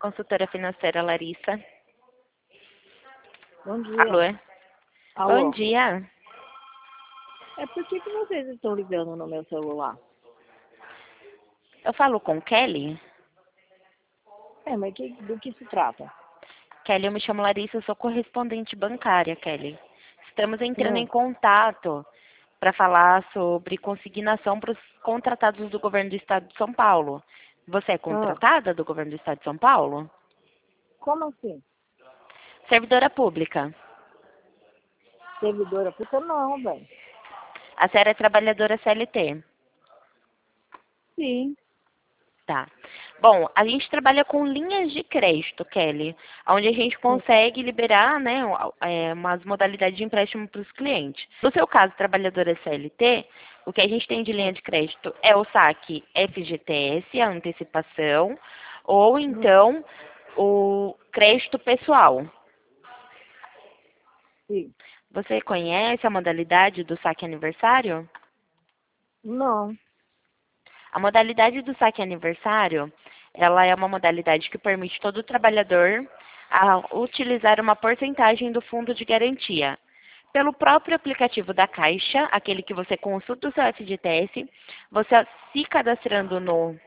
Consultora financeira Larissa. Bom dia. Alô? Bom Alô. dia. É por que vocês estão ligando no meu celular? Eu falo com Kelly? Mas do que se trata? Kelly, eu me chamo Larissa, eu sou correspondente bancária, Kelly. Estamos entrando em Hum. contato para falar sobre consignação para os contratados do governo do estado de São Paulo. Você é Ah, contratada do governo do estado de São Paulo? como assim? Servidora pública. Servidora pública? Não, velho. A senhora é trabalhadora CLT. Sim. Tá. Bom, a gente trabalha com linhas de crédito, Kelly, onde a gente Hum. consegue liberar, né, umas modalidades de empréstimo para os clientes. No seu caso, trabalhadora CLT, o que a gente tem de linha de crédito é o saque FGTS, a antecipação, ou então o crédito pessoal. Sim. Você conhece a modalidade do saque aniversário? Não. A modalidade do saque aniversário, ela é uma modalidade que permite todo trabalhador a utilizar uma porcentagem do fundo de garantia. Pelo próprio aplicativo da Caixa, aquele que você consulta o seu FGTS, você se cadastrando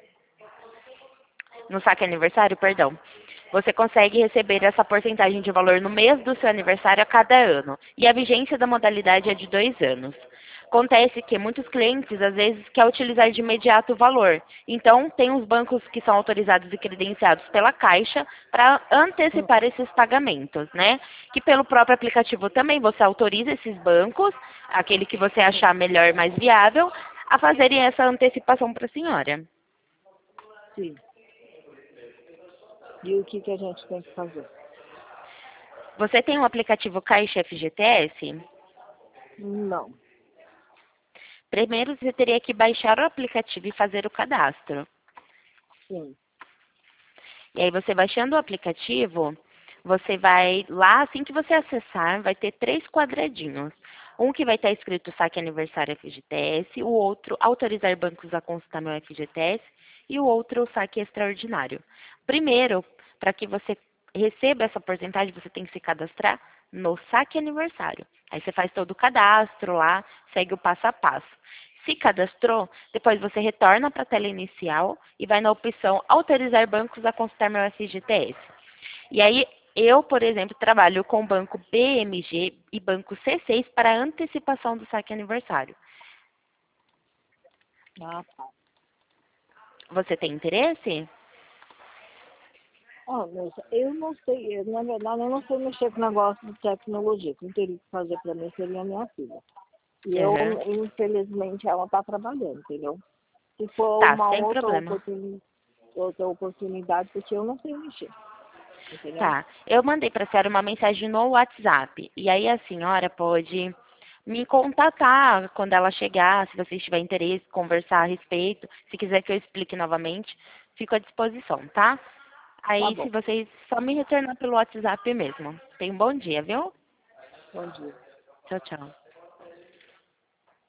no saque aniversário, perdão, você consegue receber essa porcentagem de valor no mês do seu aniversário a cada ano. E a vigência da modalidade é de 2 anos. Acontece que muitos clientes, às vezes, querem utilizar de imediato o valor. Então, tem os bancos que são autorizados e credenciados pela Caixa para Hum. antecipar esses pagamentos, né? Que pelo próprio aplicativo também você autoriza esses bancos, aquele que você achar melhor, mais viável, a fazerem essa antecipação para a senhora. Sim. E o que a gente tem que fazer? Você tem um aplicativo Caixa FGTS? Não. Primeiro, você teria que baixar o aplicativo e fazer o cadastro. Sim. E aí, você baixando o aplicativo, você vai lá, assim que você acessar, vai ter 3 quadradinhos. Um que vai estar escrito Saque Aniversário FGTS, o outro Autorizar bancos a consultar meu FGTS e o outro Saque Extraordinário. Primeiro, para que você receba essa porcentagem, você tem que se cadastrar no Saque Aniversário. Aí você faz todo o cadastro lá, segue o passo a passo. Se cadastrou, depois você retorna para a tela inicial e vai na opção Autorizar bancos a consultar meu FGTS. E aí, eu, por exemplo, trabalho com o banco BMG e banco C6 para antecipação do saque aniversário. Ah, tá. Você tem interesse? Moça, eu não sei, na verdade, eu não sei mexer com negócio de tecnologia. Quem teria que fazer para mim seria a minha filha. E eu, Uhum. infelizmente, ela está trabalhando, entendeu? Se for Tá, uma sem problema. outra oportunidade, porque eu não sei mexer, entendeu? Tá, eu mandei para a senhora uma mensagem no WhatsApp. E aí a senhora pode me contatar quando ela chegar, se você tiver interesse, conversar a respeito. Se quiser que eu explique novamente, fico à disposição, tá? Tá Aí, se bom. vocês só me retornar pelo WhatsApp mesmo. Tenha um bom dia, viu? Bom dia. Tchau, tchau.